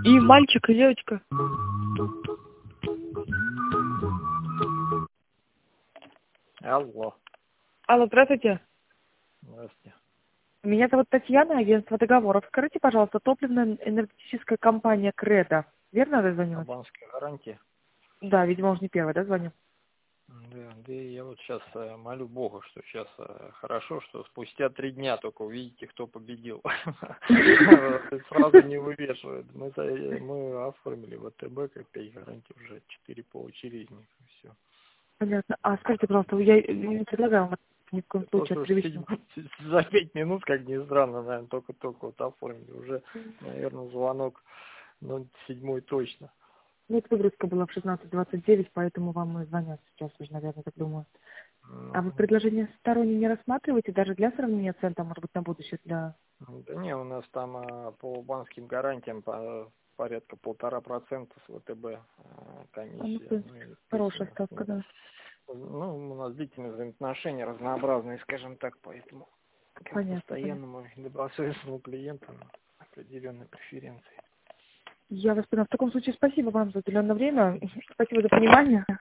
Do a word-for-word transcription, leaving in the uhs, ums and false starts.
И мальчик, и девочка. Алло. Алло, здравствуйте. Здравствуйте. Меня зовут Татьяна, агентство договоров. Скажите, пожалуйста, топливно-энергетическая компания «Кредо». Верно дозвонилась? Албанская гарантия. Да, видимо, уже не первая, да, звоню? Да, да и я вот сейчас э, молю Бога, что сейчас э, хорошо, что спустя три дня только увидите, кто победил. Сразу не вывешивают. Мы мы оформили ВТБ как пять гарантий, уже четыре получили из них, и все. Понятно. А скажите, пожалуйста, я не предлагаю вам ни в коем случае Просто от уж привычного. седь- за пять минут, как ни странно, наверное, только-только вот оформили. Уже, наверное, звонок, ну, седьмой точно. Ну, это выгрузка была в шестнадцать двадцать девять, поэтому вам и звонят сейчас уже, наверное, так думаю. А вы Ну, предложение сторонние не рассматриваете даже для сравнения цен, там, может быть, на будущее для... да не, у нас там а, по банковским гарантиям по, порядка полтора процента с ВТБ а, А, ну, в комиссия. Ну, принципе, и плюс у хорошая нас, ставка, ну, да. ну, у нас длительные взаимоотношения, разнообразные, скажем так, поэтому как Понятно, понятно. постоянному и добросовестному клиенту определенные преференции. Я вас поняла. В таком случае спасибо вам за уделенное время. Спасибо за понимание.